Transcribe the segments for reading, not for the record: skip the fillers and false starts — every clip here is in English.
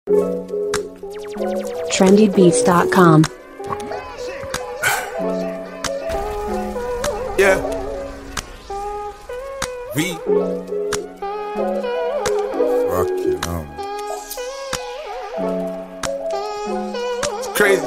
trendybeats.com. Yeah. V. Fucking It's crazy.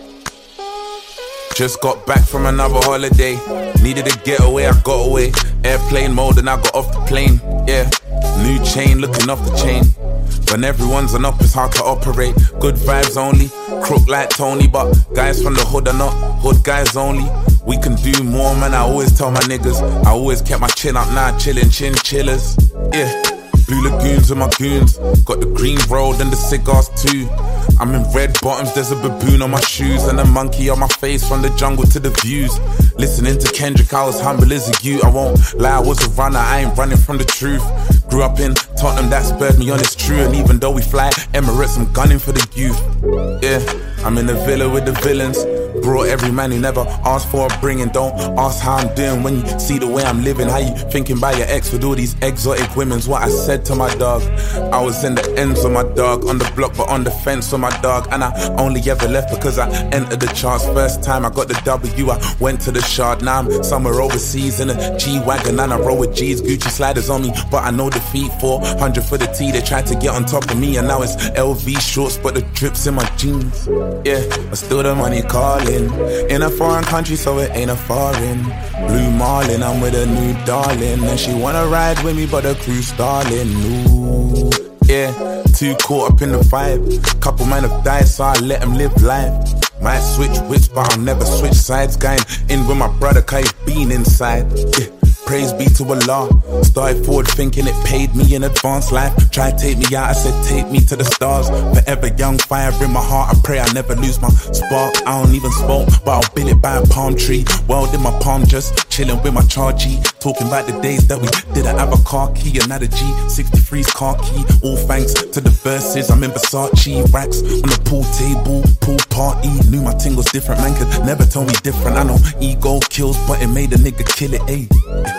Just got back from another holiday. Needed a getaway, I got away. Airplane mode and I got off the plane. Yeah. New chain, looking off the chain. When everyone's on up, it's hard to operate. Good vibes only, crook like Tony. But guys from the hood are not hood guys only. We can do more, man, I always tell my niggas. I always kept my chin up, now chillin' chinchillas. Yeah, Blue Lagoons with my goons. Got the green road and the cigars too. I'm in red bottoms, there's a baboon on my shoes and a monkey on my face from the jungle to the views. Listening to Kendrick, I was humble as a youth. I won't lie, I was a runner, I ain't running from the truth. Grew up in Tottenham, that spurred me on, it's true. And even though we fly Emirates, I'm gunning for the youth. Yeah, I'm in the villa with the villains. Brought every man who never asked for a bringing. Don't ask how I'm doing when you see the way I'm living. How you thinking about your ex with all these exotic women's? What I said to my dog, I was in the ends of my dog. On the block but on the fence with my dog. And I only ever left because I entered the charts. First time I got the W, I went to the Shard. Now I'm somewhere overseas in a G-Wagon and I roll with G's. Gucci sliders on me, but I know defeat. 400 for the T, they tried to get on top of me. And now it's LV shorts, but the drips in my jeans. Yeah, but still the money calling. In a foreign country, so it ain't a foreign. Blue Marlin, I'm with a new darling. And she wanna ride with me, but the crew's stalling. Ooh, yeah, too caught up in the vibe. Couple men have died, so I let them live life. Might switch whips, but I'll never switch sides. Going in with my brother, cause he's been inside. Yeah. Praise be to Allah. Started forward thinking it paid me in advance life. Try to take me out, I said take me to the stars. Forever young, fire in my heart. I pray I never lose my spark. I don't even smoke, but I'll build it by a palm tree. World in my palm, just chilling with my Chargy. Talking about the days that we didn't have a car key. Another G63's car key. All thanks to the verses. I'm in Versace racks on the pool table, pool party. Knew my ting was different, man could never tell me different. I know ego kills, but it made a nigga kill it, ayy.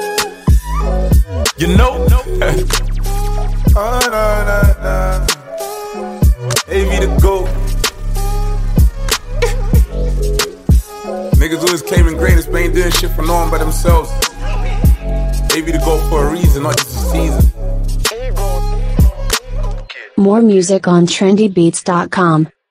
You know? Oh, nah, nah, nah. AV the GOAT. Niggas always claiming greatness, but ain't doing shit for no one by themselves. AV the GOAT for a reason, not just a season. More music on trendybeats.com.